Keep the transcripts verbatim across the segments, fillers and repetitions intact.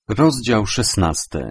Rozdział szesnasty.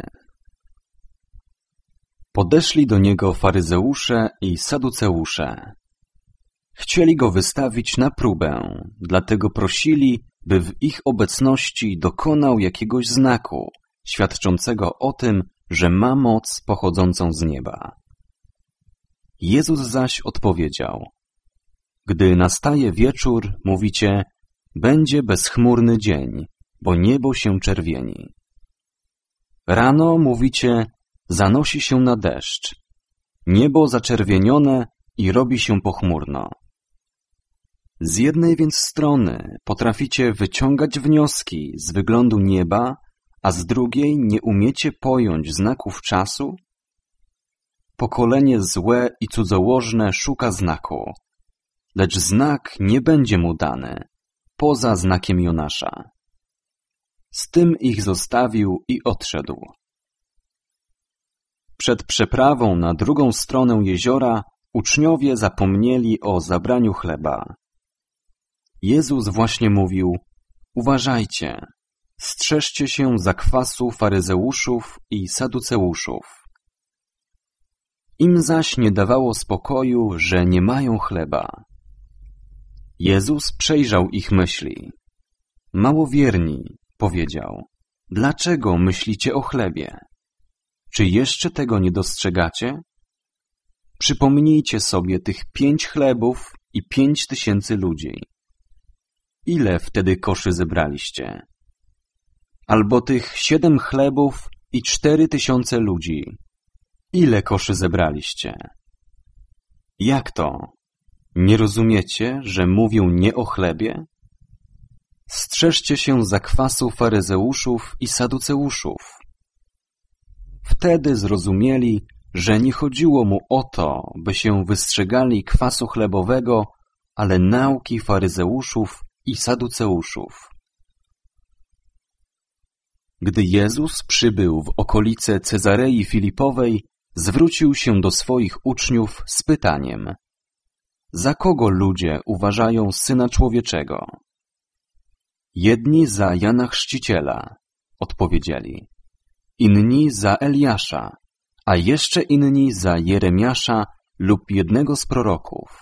Podeszli do niego faryzeusze i saduceusze. Chcieli go wystawić na próbę, dlatego prosili, by w ich obecności dokonał jakiegoś znaku, świadczącego o tym, że ma moc pochodzącą z nieba. Jezus zaś odpowiedział: Gdy nastaje wieczór, mówicie, będzie bezchmurny dzień, bo niebo się czerwieni. Rano mówicie, zanosi się na deszcz. Niebo zaczerwienione i robi się pochmurno. Z jednej więc strony potraficie wyciągać wnioski z wyglądu nieba, a z drugiej nie umiecie pojąć znaków czasu? Pokolenie złe i cudzołożne szuka znaku, lecz znak nie będzie mu dany, poza znakiem Jonasza. Z tym ich zostawił i odszedł. Przed przeprawą na drugą stronę jeziora uczniowie zapomnieli o zabraniu chleba. Jezus właśnie mówił: Uważajcie, strzeżcie się zakwasu faryzeuszów i saduceuszów. Im zaś nie dawało spokoju, że nie mają chleba. Jezus przejrzał ich myśli. Małowierni, powiedział, dlaczego myślicie o chlebie? Czy jeszcze tego nie dostrzegacie? Przypomnijcie sobie tych pięć chlebów i pięć tysięcy ludzi. Ile wtedy koszy zebraliście? Albo tych siedem chlebów i cztery tysiące ludzi. Ile koszy zebraliście? Jak to? Nie rozumiecie, że mówię nie o chlebie? Strzeżcie się zakwasu faryzeuszów i saduceuszów. Wtedy zrozumieli, że nie chodziło mu o to, by się wystrzegali kwasu chlebowego, ale nauki faryzeuszów i saduceuszów. Gdy Jezus przybył w okolice Cezarei Filipowej, zwrócił się do swoich uczniów z pytaniem: Za kogo ludzie uważają Syna Człowieczego? Jedni za Jana Chrzciciela, odpowiedzieli, inni za Eliasza, a jeszcze inni za Jeremiasza lub jednego z proroków.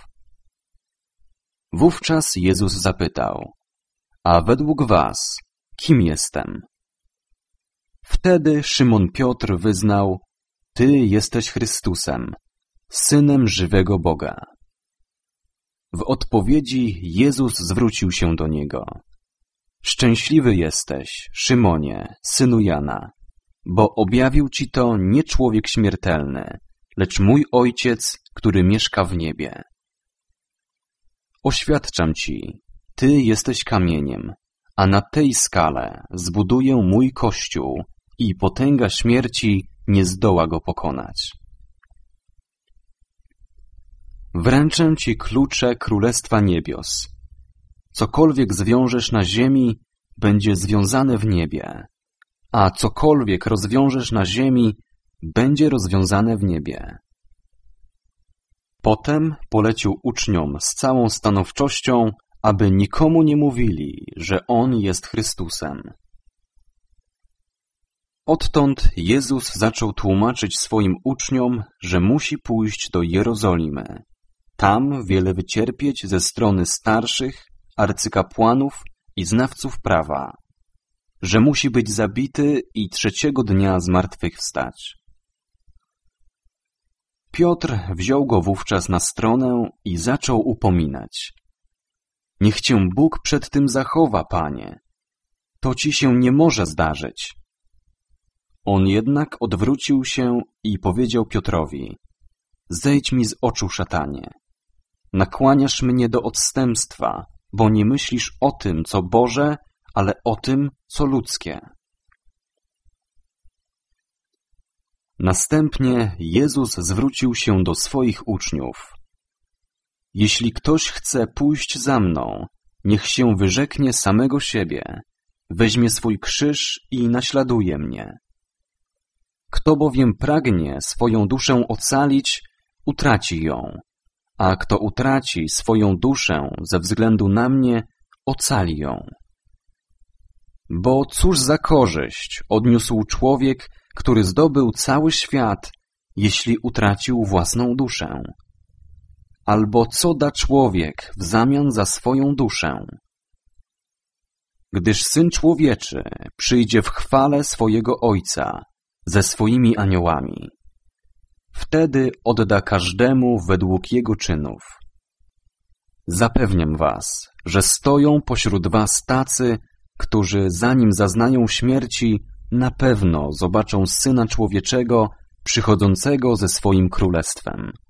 Wówczas Jezus zapytał: A według was, kim jestem? Wtedy Szymon Piotr wyznał: Ty jesteś Chrystusem, Synem żywego Boga. W odpowiedzi Jezus zwrócił się do niego: Szczęśliwy jesteś, Szymonie, synu Jana, bo objawił ci to nie człowiek śmiertelny, lecz mój Ojciec, który mieszka w niebie. Oświadczam ci, ty jesteś kamieniem, a na tej skale zbuduję mój Kościół i potęga śmierci nie zdoła go pokonać. Wręczę ci klucze Królestwa Niebios. Cokolwiek zwiążesz na ziemi, będzie związane w niebie, a cokolwiek rozwiążesz na ziemi, będzie rozwiązane w niebie. Potem polecił uczniom z całą stanowczością, aby nikomu nie mówili, że On jest Chrystusem. Odtąd Jezus zaczął tłumaczyć swoim uczniom, że musi pójść do Jerozolimy, tam wiele wycierpieć ze strony starszych, arcykapłanów i znawców prawa, że musi być zabity i trzeciego dnia zmartwychwstać. Piotr wziął go wówczas na stronę i zaczął upominać. Niech cię Bóg przed tym zachowa, Panie. To ci się nie może zdarzyć. On jednak odwrócił się i powiedział Piotrowi: Zejdź mi z oczu, szatanie. Nakłaniasz mnie do odstępstwa, bo nie myślisz o tym, co Boże, ale o tym, co ludzkie. Następnie Jezus zwrócił się do swoich uczniów. Jeśli ktoś chce pójść za mną, niech się wyrzeknie samego siebie, weźmie swój krzyż i naśladuje mnie. Kto bowiem pragnie swoją duszę ocalić, utraci ją, a kto utraci swoją duszę ze względu na mnie, ocali ją. Bo cóż za korzyść odniósł człowiek, który zdobył cały świat, jeśli utracił własną duszę? Albo co da człowiek w zamian za swoją duszę? Gdyż Syn Człowieczy przyjdzie w chwale swojego Ojca ze swoimi aniołami, wtedy odda każdemu według jego czynów. Zapewniam was, że stoją pośród was tacy, którzy zanim zaznają śmierci, na pewno zobaczą Syna Człowieczego przychodzącego ze swoim królestwem.